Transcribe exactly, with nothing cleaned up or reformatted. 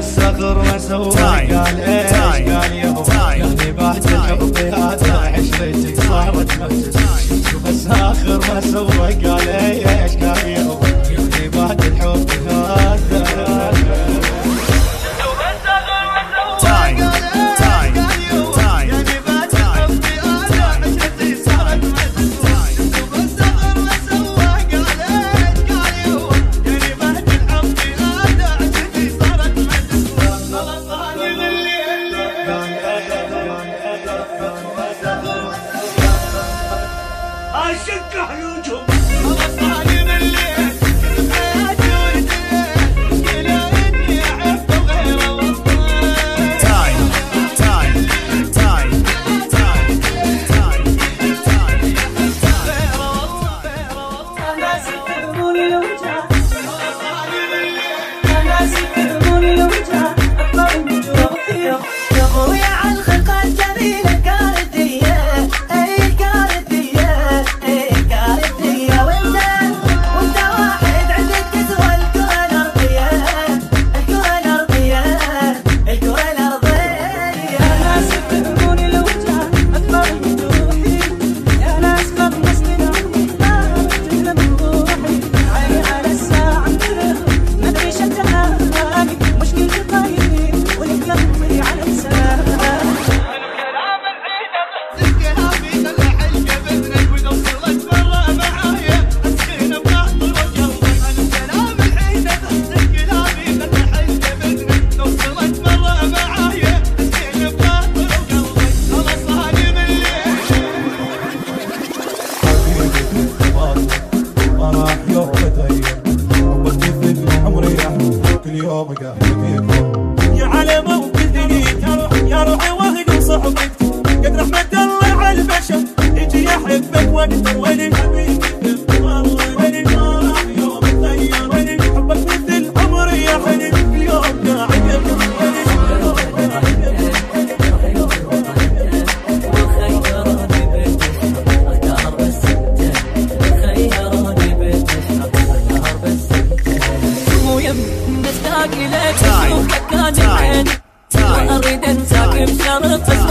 الصغر ما سوى قال ايش قال يهو يعني بعد الحب هذا عشرتي صارت مجلس. شوف الصغر ما سوى قال ايش قال يهو يعني بعد الحب هذا يا على موقف دنيك يا روحي وهدي وصحبك قد رحمة الله على البشر يجي يحبك وقت وين حبيبي والله وين ما راح يوم تغير وين حبك مثل عمري يا حبيبي يوم قاعد مشتاق لك اشوفك كان بعيني واريد انساك بشرط